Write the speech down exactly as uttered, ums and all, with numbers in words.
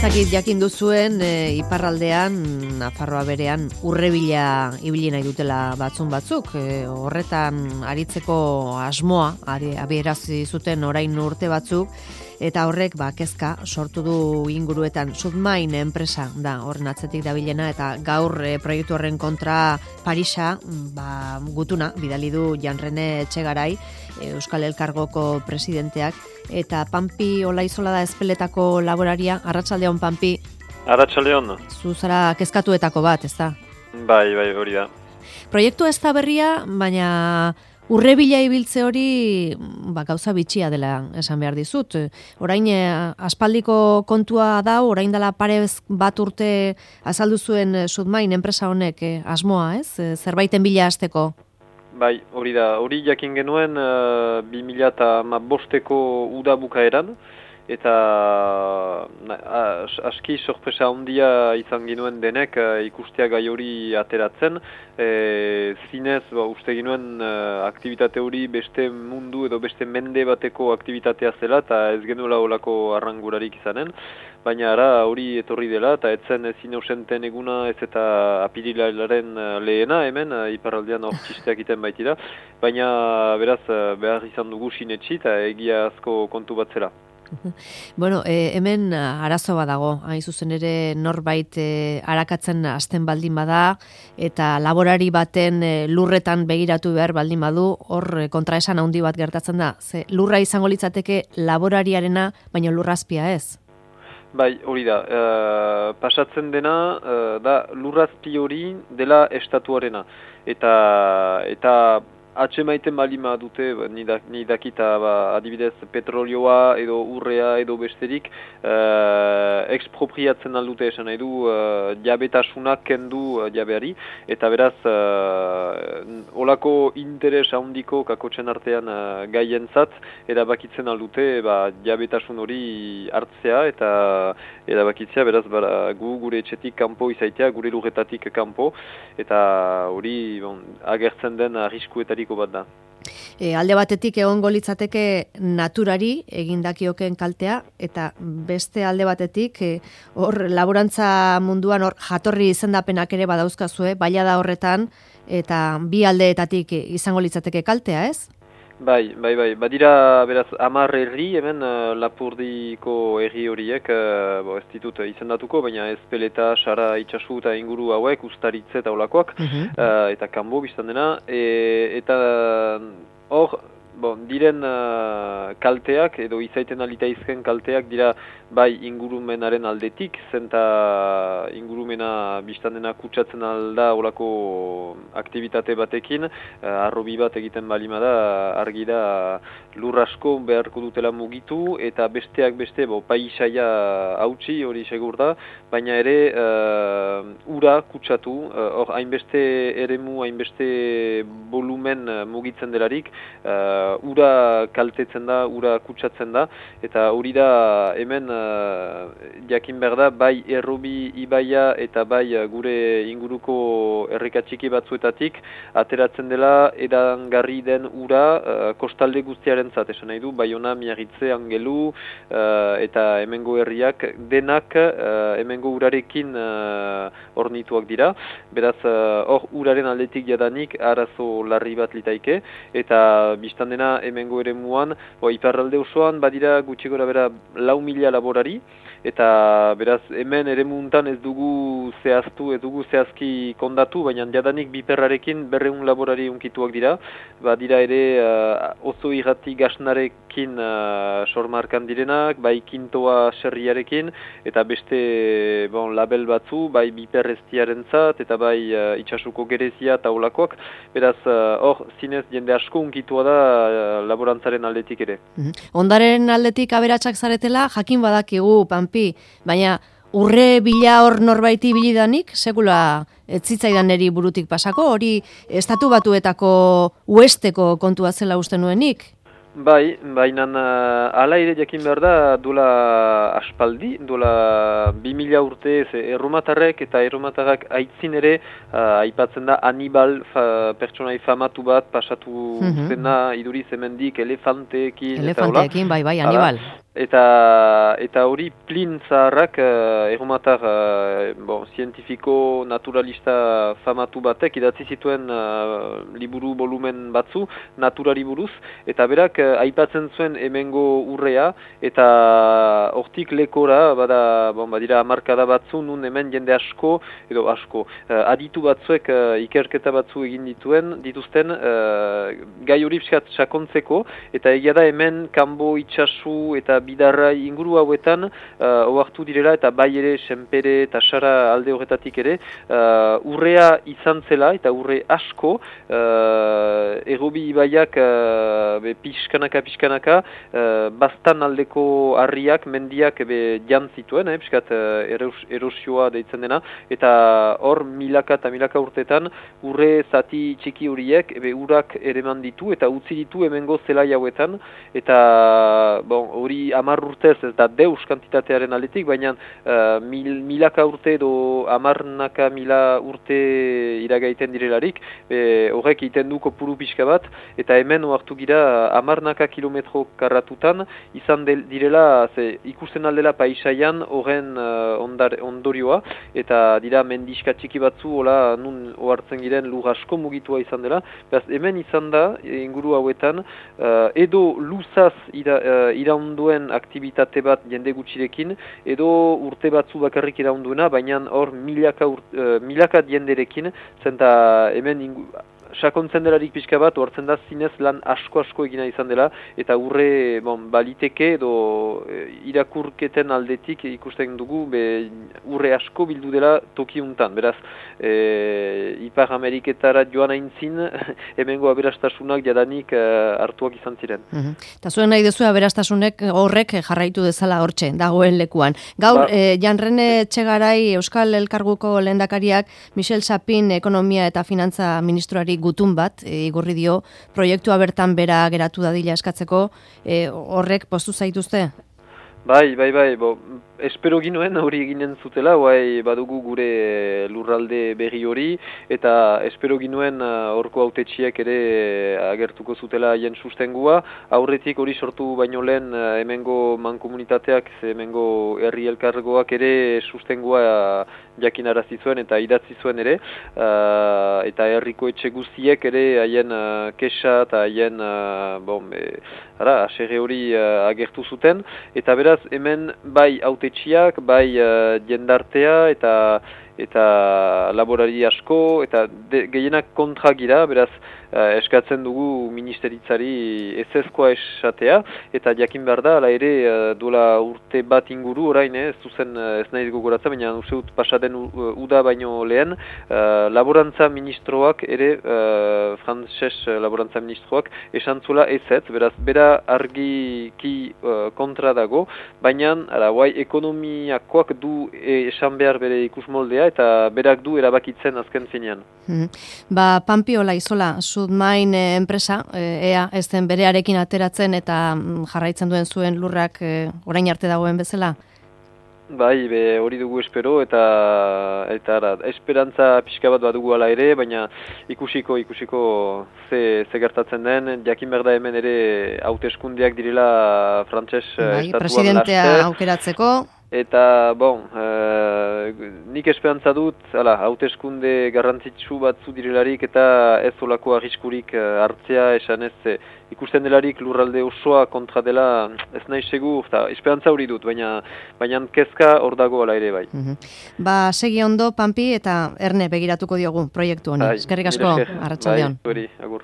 Zakit jakin duzuen e, iparraldean, Nafarroa berean, urrebila ibili nahi dutela batzun batzuk. E, horretan aritzeko asmoa, abierazi zuten orain urte batzuk, eta horrek ba, kezka sortu du inguruetan. Submain enpresa da horren atzetik dabilena, eta gaur e, proiektu horren kontra Parisa ba, gutuna, bidali du Janrene Etxegarai, e, Euskal Elkargoko presidenteak, eta Pampi Olaizola da Ezpeletako laboraria. Arratsaldeon, Pampi. Arratsaldeon. Zu zara kezkatuetako bat, ez da? Bai, bai, hori da. Proiektu ez da berria, baina urrebila ibiltze hori ba, gauza bitxia dela esan behar dizut. Orain aspaldiko kontua da, orain dela parez bat urte azaldu zuen Submain enpresa honek eh, asmoa, ez? Zerbaiten bila hasteko. Bai, hori da. Hori jakin genuen uh, bi mila hamabosteko uda bukaeran, eta as, aski sorpresa handia izan genuen denek uh, ikustea gai hori ateratzen. E, zinez, ba, uste genuen uh, aktivitate hori beste mundu edo beste mende bateko aktivitatea zela, eta ez genuela olako arrangurarik izanen. Baina ara hori etorri dela, eta etzen ezin ausenten eguna ez eta apirilaren lehena hemen, iparraldean hor txisteak iten baitira. Baina beraz behar izan dugu sinetxi eta egia asko kontu bat zela. Bueno, eh, hemen arazo bat dago, hain zuzen ere norbait eh, arakatzen hasten baldin bada, eta laborari baten eh, lurretan begiratu behar baldin badu, hor eh, kontraesan handi bat gertatzen da. Ze, lurra izango litzateke laborariarena, baina lurrazpia ez? Bai, hori da. Uh, pasatzen dena uh, da lurrazpi hori dela estatuarena. Eta eta atxemaiten balima dute, ni dakita ba, adibidez petrolioa edo urrea edo besterik uh, expropriatzen aldute esan nahi du uh, jabetasunak kendu uh, jabeari, eta beraz uh, olako interes handiko kakotzen artean uh, gaientzat erabakitzen aldute ba, jabetasun hori hartzea eta erabakitzea, beraz bara, gu gure etxetik kanpo izaitea, gure lurretatik kanpo, eta hori bon, agertzen den arriskuetarik bat da. E, alde batetik egongo litzateke naturari egindakioken kaltea, eta beste alde batetik e, hor laborantza munduan hor jatorri izendapenak ere badauzkazue, baila da horretan, eta bi aldeetatik izango litzateke kaltea, ez? Bai, bai, bai. Badira, beraz, hamar herri, hemen uh, Lapurdiko herri horiek, uh, bo, ez ditut izendatuko, baina Ezpeleta, Sara, Itxasu eta inguru hauek, Ustaritze eta olakoak, uh-huh. uh, eta Kanbo biztan dena, e, eta hor, bon, diren uh, kalteak, edo izaiten alita izken kalteak, dira bai ingurumenaren aldetik, zenta ingurumena biztan dena kutsatzen alda olako aktivitate batekin, uh, arrobi bat egiten balima da, argi da lur asko beharko dutela mugitu, eta besteak beste, bo, paisaia hautsi, hori segur da, baina ere uh, ura kutsatu, hor uh, hainbeste eremu, hainbeste volumen uh, mugitzen delarik, uh, ura kaltetzen da, ura kutsatzen da, eta hori da hemen uh, jakin behar da, bai errobi ibaia eta bai uh, gure inguruko errekatxiki batzuetatik, ateratzen dela edangarri den ura uh, kostalde guztiaren zat, esan nahi du, Baiona, Miarritze, Angelu, uh, eta hemengo herriak denak uh, hemengo urarekin uh, ornituak dira, beraz hor uh, uraren aldetik jadanik arazo larri bat litaike, eta biztan dena hemengo ere muan, bo, iparralde osoan badira gutxi gora bera lau mila laborari, eta beraz hemen ere muntan ez dugu zehaztu, ez dugu zehazki kondatu, baina jadanik biperrarekin berreun laborari unkituak dira, badira ere uh, oso irrati gasnarekin uh, sormarkan direnak, bai kintoa serriarekin, eta beste bon, label batzu, bai biperreztiaren zat, eta bai uh, itxasuko gerezia eta olakoak, beraz hor uh, zinez jende asko unkitua da uh, laborantzaren aldetik ere. Mm-hmm. Ondaren aldetik aberatsak zaretela, jakin badakigu, Pampi, baina urre bila hor norbaiti bilidanik, sekula ez zitzaidan neri burutik pasako, hori estatu batuetako uesteko kontua zela uste nuenik? Bai, baina uh, ala ere jakin behar da duela aspaldi, duela bi mila urte erromatarrek eta erromatarrak aitzin ere uh, aipatzen da Anibal fa, pertsonai famatu bat pasatu mm-hmm. zena iduriz hemendik elefanteekin. Elefanteekin, bai, bai, Anibal. Eta eta hori plin zaharrak uh, erromatar uh, bon, zientifiko naturalista famatu batek idatzi zituen uh, liburu volumen batzu naturari buruz, eta berak uh, aipatzen zuen hemengo urrea, eta hortik lekora bada, bon, badira hamarkada batzu nun hemen jende asko edo asko uh, aditu batzuek uh, ikerketa batzu egin dituen dituzten uh, gai hori pixkat sakontzeko, eta egia da hemen kanbo itsasu eta bidarra inguru hauetan uh, ohartu direla, eta bai ere senpere eta sara alde horretatik ere uh, urrea izan zela, eta urre asko uh, errobi ibaiak uh, be, pixkanaka pixkanaka uh, bastan aldeko harriak, mendiak be, jan zituen, eh, piskat uh, eros, erosioa deitzen dena, eta hor milaka eta milaka urtetan urre zati txiki horiek be, urak ereman ditu eta utzi ditu hemengo zelai hauetan, eta bon, hori amar urtez ez da deus kantitatearen aldetik, baina uh, mil, milaka urte edo amarnaka mila urte iragaiten direlarik, e, horrek egiten du kopuru pixka bat, eta hemen ohartu gira amarnaka kilometro karratutan izan del, direla, ze, ikusten aldela paisaian horren uh, ondar, ondorioa, eta dira mendiska txiki batzu, hola nun ohartzen giren lur asko mugitua izan dela, beraz hemen izan da, inguru hauetan, uh, edo luzaz ira, uh, iraunduen aktibitate bat jende gutxirekin, edo urte batzu bakarrik iraunduena, baina hor milaka, uh, milaka jenderekin, zenta hemen ingu, sakontzen delarik pixka bat, ohartzen da zinez lan asko-asko egina izan dela, eta urre bon, baliteke edo e, irakurketen aldetik ikusten dugu, be, urre asko bildu dela tokiuntan. Beraz, e, Ipar Ameriketara joan aintzin, hemengo aberastasunak jadanik e, hartuak izan ziren. Eta mm-hmm. zuen nahi duzu aberastasunek horrek jarraitu dezala hortxe, dagoen lekuan. Gaur, ba. e, Jan Rene Etxegarai Euskal Elkarguko lehendakariak Michel Sapin ekonomia eta finantza ministroari gutun bat, e, igorri dio, proiektua bertan bera geratu dadila eskatzeko, e, horrek postu zaituzte? Bai, bai, bai, bo, espero ginuen hori eginen zutela, bai badugu gure lurralde berri hori, eta espero ginuen horko uh, autetxiek ere uh, agertuko zutela haien sustengua, aurretik hori sortu baino lehen uh, hemengo mankomunitateak, hemengo herri elkargoak ere sustengua uh, jakinarazi zuen eta idatzi zuen ere, uh, eta herriko etxe guztiek ere haien uh, kexa eta haien uh, bon, e, ara, aserre hori uh, agertu zuten, eta beraz hemen bai autetxiak, bai uh, jendartea eta eta laborari asko, eta de, gehienak kontra gira, beraz uh, eskatzen dugu ministeritzari ezezkoa esatea, eta jakin behar da, ala ere uh, duela urte bat inguru orain, eh, ez zuzen uh, ez nahi gogoratzen, baina uste dut pasaden uh, uda baino lehen, uh, laborantza ministroak ere, uh, frantses laborantza ministroak, esan zuela ezetz, beraz, bera argiki uh, kontra dago, baina, ara, guai, ekonomiakoak du e, esan behar bere ikusmoldea, eta berak du erabakitzen azken finean. Mm-hmm. Ba, Pampiola Izola, Sudmain eh, enpresa, eh, ea ez den berearekin ateratzen eta mm, jarraitzen duen zuen lurrak eh, orain arte dagoen bezala? Bai, be, hori dugu espero, eta eta ara, esperantza pixka bat badugu ala ere, baina ikusiko, ikusiko ze, ze gertatzen den, jakin behar da hemen ere hauteskundeak direla frantses bai, estatuan presidentea laster. aukeratzeko. Eta, bon, uh, nik esperantza dut, ala, hauteskunde garrantzitsu batzu direlarik eta ez olako arriskurik uh, hartzea, esan ez, eh, ikusten delarik lurralde osoa kontra dela, ez nahi segur, eta esperantza hori dut, baina baina kezka hor dago ala ere bai. Mm-hmm. Ba, segi ondo, Pampi, eta erne begiratuko diogu proiektu honi. Eskerrik asko, arratsaldeon. Bai, hori, agur.